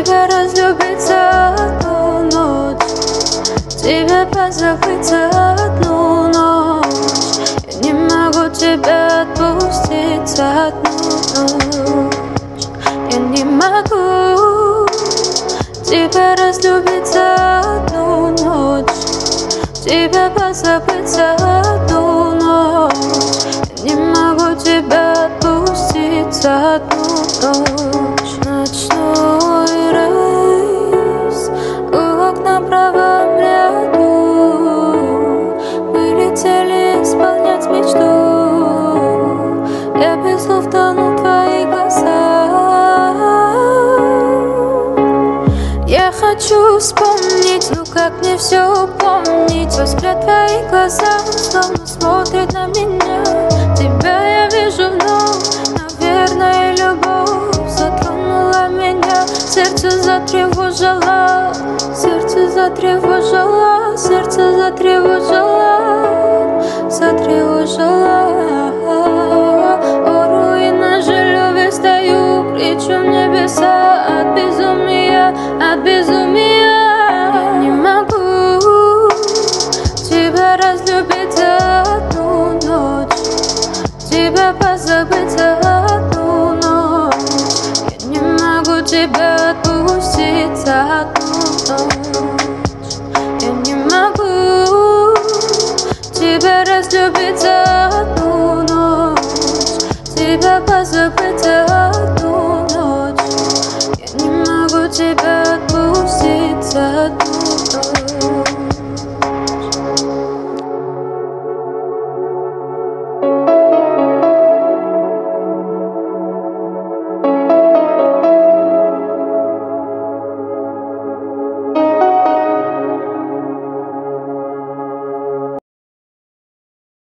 тебя разлюбить за одну ночь, тебя позабыть за одну ночь. Я не могу тебя отпустить за одну ночь. Я не могу тебя разлюбить за одну ночь, тебя позабыть за одну ночь. Я не могу тебя отпустить за одну ночь. Ночной рейс у окна в правом ряду, мы летели исполнять мечту. Я без слов тону в твоих глазах. Я хочу вспомнить, ну как мне все помнить. Взгляд твоих глаза словно смотрит на меня. Тебя я вижу вновь, наверное, любовь затронула меня. Сердце затревожило, сердце затревожило, сердце затревожило, затревожило. О руинах же любви стою, кричу в небеса от безумия, от безумия. Я не могу тебя разлюбить за одну ночь, тебя позабыть за одну ночь. Я не могу тебя отпустить за одну ночь. Я не могу тебя разлюбить за одну ночь, тебя позабыть за одну ночь. Я не могу тебя отпустить за одну ночь.